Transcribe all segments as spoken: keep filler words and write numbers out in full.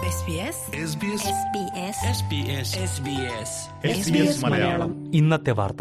മലയാളം ഇന്നത്തെ വാർത്ത.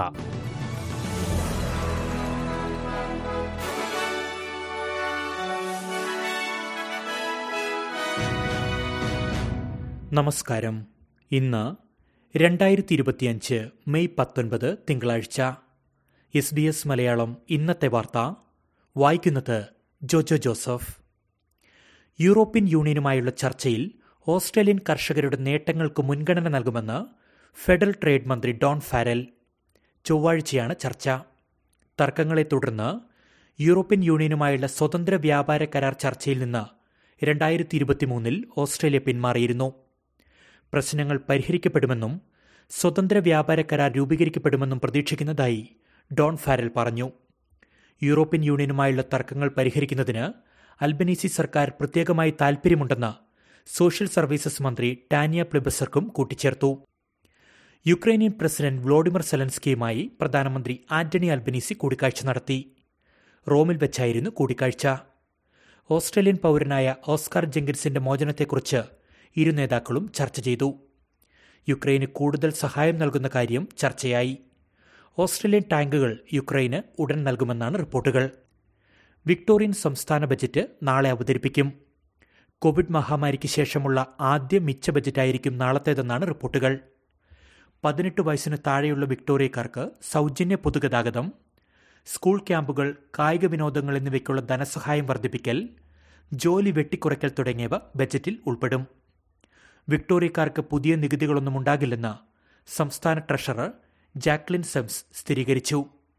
നമസ്കാരം. ഇന്ന് രണ്ടായിരത്തി ഇരുപത്തിയഞ്ച് മെയ് പത്തൊൻപത് തിങ്കളാഴ്ച. എസ് ബി എസ് മലയാളം ഇന്നത്തെ വാർത്ത വായിക്കുന്നത് ജോജോ ജോസഫ്. യൂറോപ്യൻ യൂണിയനുമായുള്ള ചർച്ചയിൽ ഓസ്ട്രേലിയൻ കർഷകരുടെ നേട്ടങ്ങൾക്ക് മുൻഗണന നൽകുമെന്ന് ഫെഡറൽ ട്രേഡ് മന്ത്രി ഡോൺ ഫാരൽ. ചൊവ്വാഴ്ചയാണ് ചർച്ച. തർക്കങ്ങളെ തുടർന്ന് യൂറോപ്യൻ യൂണിയനുമായുള്ള സ്വതന്ത്ര വ്യാപാര കരാർ ചർച്ചയിൽ നിന്ന് രണ്ടായിരത്തി ഇരുപത്തിമൂന്നിൽ ഓസ്ട്രേലിയ പിന്മാറിയിരുന്നു. പ്രശ്നങ്ങൾ പരിഹരിക്കപ്പെടുമെന്നും സ്വതന്ത്ര വ്യാപാര കരാർ രൂപീകരിക്കപ്പെടുമെന്നും പ്രതീക്ഷിക്കുന്നതായി ഡോൺ ഫാരൽ പറഞ്ഞു. യൂറോപ്യൻ യൂണിയനുമായുള്ള തർക്കങ്ങൾ പരിഹരിക്കുന്നതിന് അൽബനീസി സർക്കാർ പ്രത്യേകമായി താൽപര്യമുണ്ടെന്ന് സോഷ്യൽ സർവീസസ് മന്ത്രി ടാനിയ പ്ലിബസർക്കും കൂട്ടിച്ചേർത്തു. യുക്രൈനിയൻ പ്രസിഡന്റ് വ്ളോഡിമിർ സെലൻസ്കിയുമായി പ്രധാനമന്ത്രി ആന്റണി അൽബനീസി കൂടിക്കാഴ്ച നടത്തി. റോമിൽ വെച്ചായിരുന്നു കൂടിക്കാഴ്ച. ഓസ്ട്രേലിയൻ പൗരനായ ഓസ്കാർ ജെങ്കിൻസിന്റെ മോചനത്തെക്കുറിച്ച് ഇരു നേതാക്കളും ചർച്ച ചെയ്തു. യുക്രൈന് കൂടുതൽ സഹായം നൽകുന്ന കാര്യം ചർച്ചയായി. ഓസ്ട്രേലിയൻ ടാങ്കുകൾ യുക്രൈന് ഉടൻ നൽകുമെന്നാണ് റിപ്പോർട്ടുകൾ. വിക്ടോറിയൻ സംസ്ഥാന ബജറ്റ് നാളെ അവതരിപ്പിക്കും. കോവിഡ് മഹാമാരിക്ക് ശേഷമുള്ള ആദ്യ മിച്ച ബജറ്റായിരിക്കും നാളത്തേതെന്നാണ് റിപ്പോർട്ടുകൾ. പതിനെട്ട് വയസ്സിന് താഴെയുള്ള വിക്ടോറിയക്കാർക്ക് സൗജന്യ പൊതുഗതാഗതം, സ്കൂൾ ക്യാമ്പുകൾ, കായിക വിനോദങ്ങൾ എന്നിവയ്ക്കുള്ള ധനസഹായം വർദ്ധിപ്പിക്കൽ, ജോലി വെട്ടിക്കുറയ്ക്കൽ തുടങ്ങിയവ ബജറ്റിൽ ഉൾപ്പെടും. വിക്ടോറിയക്കാർക്ക് പുതിയ നികുതികളൊന്നും ഉണ്ടാകില്ലെന്ന് സംസ്ഥാന ട്രഷറർ ജാക്ലിൻ സെംസ് സ്ഥിരീകരിച്ചു.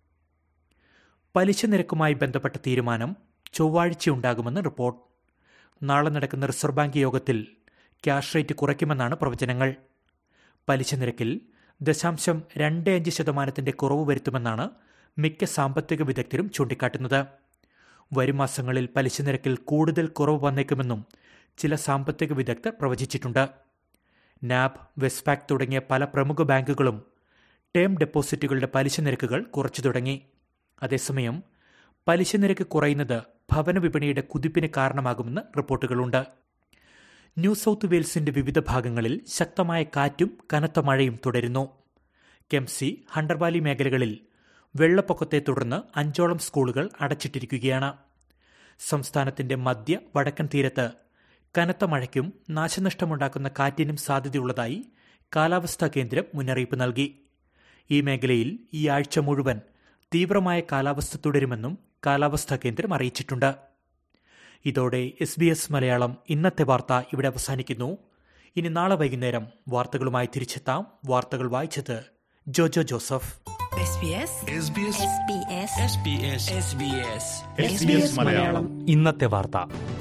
പലിശ നിരക്കുമായി ബന്ധപ്പെട്ട തീരുമാനം ചൊവ്വാഴ്ചയുണ്ടാകുമെന്ന് റിപ്പോർട്ട്. നാളെ നടക്കുന്ന റിസർവ് ബാങ്ക് യോഗത്തിൽ ക്യാഷ് റേറ്റ് കുറയ്ക്കുമെന്നാണ് പ്രവചനങ്ങൾ. പലിശ നിരക്കിൽ ദശാംശം രണ്ട് അഞ്ച് ശതമാനത്തിന്റെ കുറവ് വരുത്തുമെന്നാണ് മിക്ക സാമ്പത്തിക വിദഗ്ധരും ചൂണ്ടിക്കാട്ടുന്നത്. വരും മാസങ്ങളിൽ പലിശ നിരക്കിൽ കൂടുതൽ കുറവ് വന്നേക്കുമെന്നും ചില സാമ്പത്തിക വിദഗ്ധർ പ്രവചിച്ചിട്ടുണ്ട്. നാബ്, വെസ്റ്റ്പാക് തുടങ്ങിയ പല പ്രമുഖ ബാങ്കുകളും ടേം ഡെപ്പോസിറ്റുകളുടെ പലിശ നിരക്കുകൾ കുറച്ചു തുടങ്ങി. അതേസമയം പലിശ നിരക്ക് കുറയുന്നത് ഭവന വിപണിയുടെ കുതിപ്പിന് കാരണമാകുമെന്ന് റിപ്പോർട്ടുകളുണ്ട്. ന്യൂ സൗത്ത് വെയിൽസിന്റെ വിവിധ ഭാഗങ്ങളിൽ ശക്തമായ കാറ്റും കനത്ത മഴയും തുടരുന്നു. കെംസി, ഹണ്ടർ വാലി മേഖലകളിൽ വെള്ളപ്പൊക്കത്തെ തുടർന്ന് അഞ്ചോളം സ്കൂളുകൾ അടച്ചിട്ടിരിക്കുകയാണ്. സംസ്ഥാനത്തിന്റെ മധ്യ വടക്കൻ തീരത്ത് കനത്ത മഴയ്ക്കും നാശനഷ്ടമുണ്ടാക്കുന്ന കാറ്റിനും സാധ്യതയുള്ളതായി കാലാവസ്ഥാ കേന്ദ്രം മുന്നറിയിപ്പ് നൽകി. ഈ മേഖലയിൽ ഈ ആഴ്ച മുഴുവൻ തീവ്രമായ കാലാവസ്ഥ തുടരുമെന്നും കാലാവസ്ഥാ കേന്ദ്രം അറിയിച്ചിട്ടുണ്ട്. ഇതോടെ എസ് ബി എസ് മലയാളം ഇന്നത്തെ വാർത്ത ഇവിടെ അവസാനിക്കുന്നു. ഇനി നാളെ വൈകുന്നേരം വാർത്തകളുമായി തിരിച്ചെത്താം. വാർത്തകൾ വായിച്ചത് ജോജോ ജോസഫ്. ഇന്നത്തെ വാർത്ത.